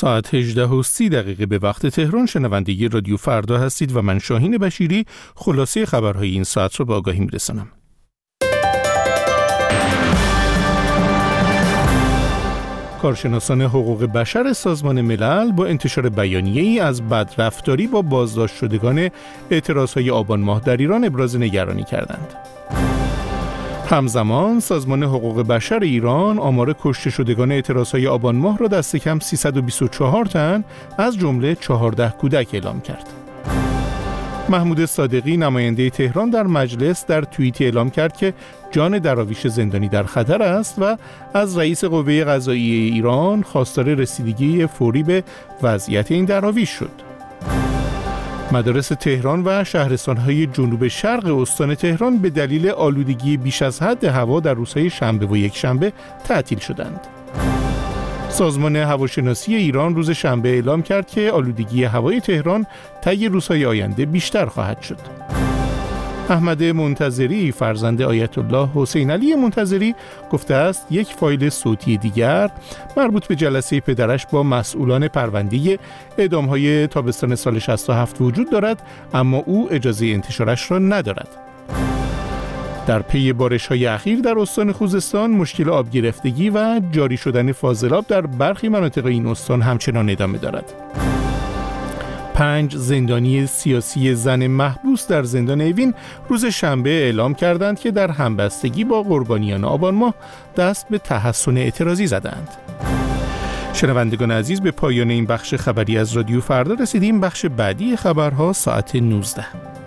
ساعت 18:30 به وقت تهران شنونده رادیو فردا هستید و من شاهین بشیری خلاصه خبرهای این ساعت رو به آگاهی میرسانم. کارشناسان حقوق بشر سازمان ملل با انتشار بیانیه‌ای از بدرفتاری با بازداشت شدگان اعتراضهای آبان ماه در ایران ابراز نگرانی کردند. همزمان سازمان حقوق بشر ایران آمار کشته شدگان اعتراضهای آبان ماه را دست کم 324 تن از جمله 14 کودک اعلام کرد. محمود صادقی نماینده تهران در مجلس در توییتی اعلام کرد که جان دراویش زندانی در خطر است و از رئیس قوه قضاییه ایران خواستار رسیدگی فوری به وضعیت این دراویش شد. مدارس تهران و شهرستان‌های جنوب شرق استان تهران به دلیل آلودگی بیش از حد هوا در روزهای شنبه و یکشنبه تعطیل شدند. سازمان هواشناسی ایران روز شنبه اعلام کرد که آلودگی هوای تهران طی روزهای آینده بیشتر خواهد شد. احمد منتظری فرزند آیت الله حسین علی منتظری گفته است یک فایل صوتی دیگر مربوط به جلسه پدرش با مسئولان پرونده اعدام‌های تابستان سال 67 وجود دارد، اما او اجازه انتشارش را ندارد. در پی بارش‌های اخیر در استان خوزستان مشکل آب گرفتگی و جاری شدن فاضلاب در برخی مناطق این استان همچنان ادامه دارد. 5 زندانی سیاسی زن محبوس در زندان اوین روز شنبه اعلام کردند که در همبستگی با قربانیان آبان ماه دست به تحصن اعتراضی زدند. شنوندگان عزیز، به پایان این بخش خبری از رادیو فردا رسیدیم. بخش بعدی خبرها ساعت 19.